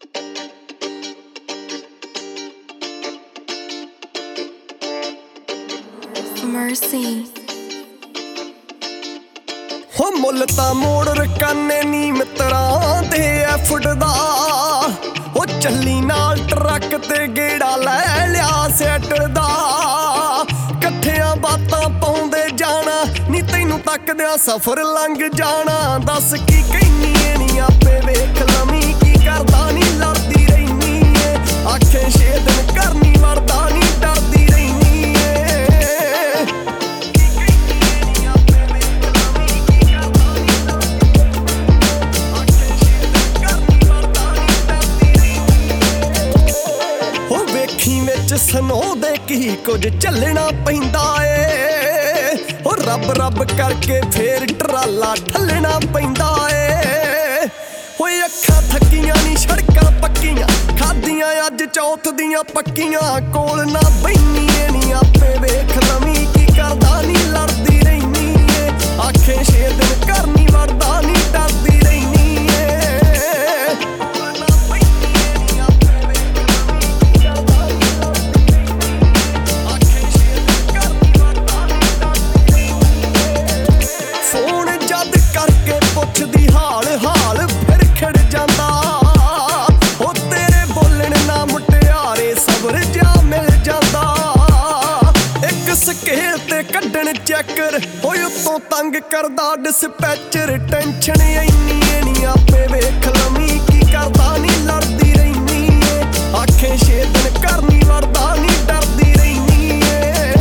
Mercy ਹੋ ਮੁੱਲ ਤਾਂ ਮੋੜ ਰਕਾਨੇ ਨੀ ਮਿੱਤਰਾਂ ਦੇ ਐਫਟ ਦਾ ਉਹ ਚੱਲੀ ਨਾਲ ਟਰੱਕ ਤੇ ਗੇੜਾ ਲੈ ਲਿਆ ਸੈਟਰ ਦਾ ਇਕੱਠਿਆਂ ਬਾਤਾਂ ਪਾਉਂਦੇ ਜਾਣਾ ਨੀ ਤੈਨੂੰ ਤੱਕਦਿਆਂ ਸਫ਼ਰ ਲੰਘ ਜਾਣਾ ਦੱਸ ਕੀ ਕਹਿਨੀ ਏ ਨੀ ਆਪੇ ਵੇਖ ਲਵੀਂ ਕੀ ਕਰਦਾ ਨੀ ਲੜਦੀ ਰਹਿਨੀ ਏ ਆਖੇ 6 ਦਿਨ ਘਰ ਨੀ ਵੜਦਾ ਨੀ ਡਰਦੀ ਰਹਿਨੀ ਏ ਸਨੋ ਦੇ ਕੀ ਕੁਝ ਝੱਲਣਾ ਪੈਂਦਾ ਏ ਉਹ ਰੱਬ ਰੱਬ ਕਰਕੇ ਫੇਰ ਟਰਾਲਾ ਠੱਲਣਾ ਪੈਂਦਾ ਏ ਹੋਏ ਅੱਖਾਂ ਥੱਕੀਆਂ ਨੀ ਸੜਕਾਂ ਪੱਕੀਆਂ ਖਾਦੀਆਂ ਅੱਜ ਚੌਥ ਦੀਆਂ ਪੱਕੀਆਂ ਕੋਲ ਨਾ ਬੈਨੀ ਏ ਨੀ ਆਪੇ ਵੇਖ ਲਵੀਂ ਕੀ ਕਰਦਾ ਨੀ ਲੜਦੀ ਰਹਿਨੀ ਏ ਆਖੇ 6 ਦਿਨ ਘਰ ਨੀ ਵੜਦਾ ਨੀ ਡਰਦੀ ਰਹਿਨੀ ਏ ਪੁੱਛਦੀ ਹਾਲ ਹਾਲ ਫਿਰ ਖਿੜ ਜਾਂਦਾ ਉਹ ਤੇਰੇ ਬੋਲਣ ਨਾ ਮੁਟਿਆਰੇ ਸਬਰ ਜਾ ਮਿਲ ਜਾਂਦਾ ਇੱਕ ਸਕੇਲ ਤੇ ਕੱਢਣ ਚੈੱਕਰ ਹੋਏ ਉੱਤੋਂ ਤੰਗ ਕਰਦਾ ਡਿਸਪੈਚਰ ਟੈਨਸ਼ਨ ਇੰਨੀ ਏ ਨੀ ਆਪੇ ਵੇਖ ਲਵੀਂ ਕੀ ਕਰਦਾ ਨੀ ਲੜਦੀ ਰਹਿਨੀ ਏ ਆਖੇ 6 ਦਿਨ ਘਰ ਨੀ ਵੜਦਾ ਨੀ ਡਰਦੀ ਰਹਿਨੀ ਏ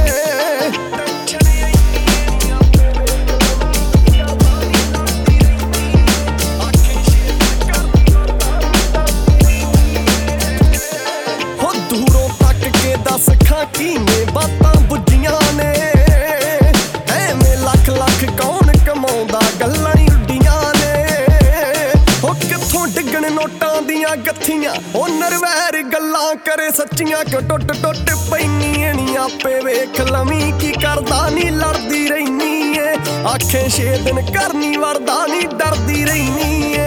ਦੱਸ ਖਾਂ ਕਿਵੇਂ ਬਾਤਾਂ ਬੁੱਝੀਆਂ ਨੇ ਐਵੇਂ ਲੱਖ ਲੱਖ ਕੌਣ ਕਮਾਉਂਦਾ ਗੱਲਾਂ ਹੀ ਉੱਡੀਆਂ ਨੇ ਉਹ ਕਿੱਥੋਂ ਡਿੱਗਣ ਨੋਟਾਂ ਦੀਆਂ ਗੱਥੀਆਂ ਉਹ ਨਰਵੈਰ ਗੱਲਾਂ ਕਰੇ ਸੱਚੀਆਂ ਕਿਉਂ ਟੁੱਟ ਟੁੱਟ ਪੈਨੀ ਏ ਨੀ ਆਪੇ ਵੇਖ ਲਵੀਂ ਕੀ ਕਰਦਾ ਨੀ ਲੜਦੀ ਰਹਿਨੀ ਏ ਆਖੇ 6 ਦਿਨ ਘਰ ਨੀ ਵੜਦਾ ਨੀ ਡਰਦੀ ਰਹਿਨੀ ਏ